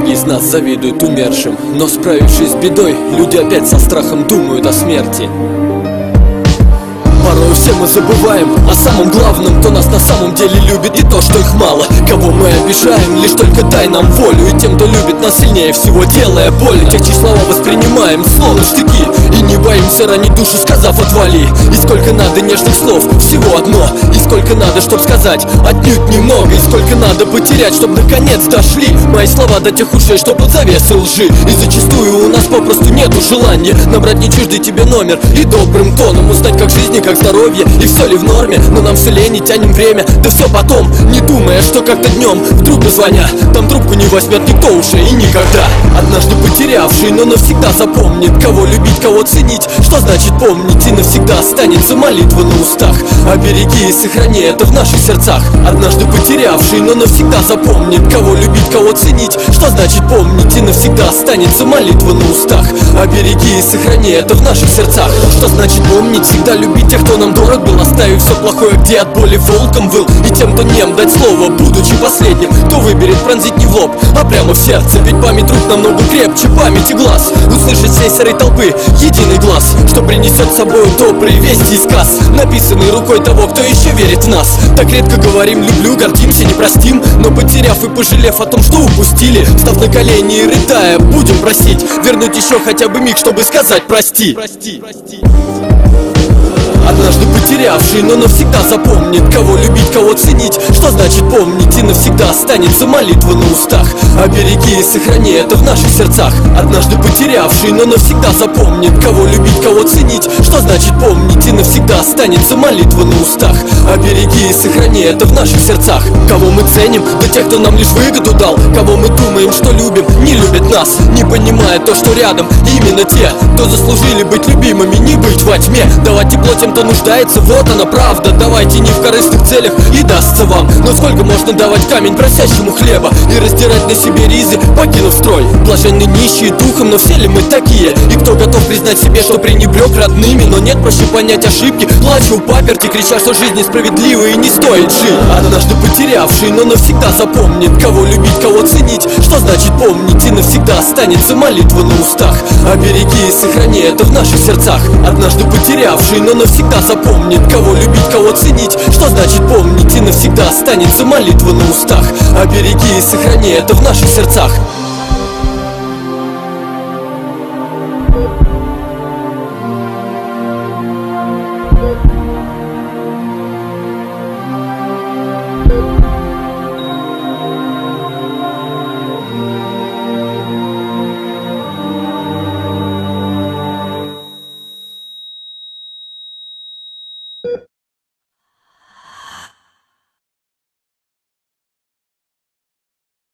Многие из нас завидуют умершим, но справившись с бедой, люди опять со страхом думают о смерти. Порой все мы забываем о самом главном, кто нас на самом деле любит, и то, что их мало. Кого мы обижаем, лишь только дай нам волю. И тем, кто любит нас сильнее всего, делая боль. Те, чьи слова воспринимаем словно штыки, и не боимся ранить душу, сказав отвали. И сколько надо нежных слов, всего одно. И сколько надо, чтоб сказать, отнюдь немного. И сколько надо потерять, чтоб наконец дошли мои слова до тех ушей, что под завесой лжи. И зачастую у нас попросту нету желания набрать не чуждый тебе номер и добрым тоном узнать, как жизнь и как здоровье, и все ли в норме. Но нам все лень и тянем время, да все потом, не думая, что как-то днем вдруг позвонят, там трубку не возьмет никто уже и никогда. Однажды потерявший, но навсегда запомнит, кого любить, кого ценить, что значит помнить, и навсегда останется молитва на устах. Обереги и сохрани это в наших сердцах. Однажды потерявший, но навсегда запомнит, кого любить, кого ценить, что значит помнить, и навсегда останется молитва на устах. Обереги и сохрани это в наших сердцах. Что значит помнить, всегда любить тех, кто нам дорог был, оставив все плохое, где от боли волком выл. И тем, кто нем, дать слово, будучи последним, кто выберет пронзить не в лоб, а прямо в сердце. Ведь память друг намного крепче памяти глаз. Услышать всей серой толпы единый глаз, что принесет с собой добрые вести и сказ, написанный рукой того, кто еще верит в нас. Так редко говорим люблю, гордимся, не простим, но потеряв и пожалев о том, что упустили, став на колени и рыдая, будем просить вернуть еще хотя бы миг, чтобы сказать прости. Однажды потерявший, но навсегда запомнит, кого любить, кого ценить, что значит помнить, и навсегда останется молитва на устах. Обереги и сохрани это в наших сердцах. Однажды потерявший, но навсегда запомнит, кого любить, кого ценить, что значит помнить, и навсегда останется молитва на устах. Обереги и сохрани это в наших сердцах. Кого мы ценим, да тех, кто нам лишь выгоду дал. Кого мы думаем, что любим, не любят нас, не понимая то, что рядом именно те, кто заслужили быть любимыми, не быть во тьме. Давать тепло тем, кто нуждается, вот она правда. Давайте не в корыстных целях, и дастся вам. Но сколько можно давать камень просящему хлеба и раздирать на себе ризы, покинув строй? Блаженны нищие духом, но все ли мы такие? И кто готов признать себе, что пренебрег родными? Но нет, проще понять ошибки, плачу у паперти, крича, что жизнь несправедлива и не стоит жить. Однажды потерявший, но навсегда запомнит, кого любить, кого ценить, что значит помнить, и навсегда останется молитва на устах. Обереги и сохрани это в наших сердцах. Однажды потерявший, но навсегда запомнит, кого любить, кого ценить, что значит помнить, и навсегда останется молитва на устах. Обереги и сохрани это в наших сердцах.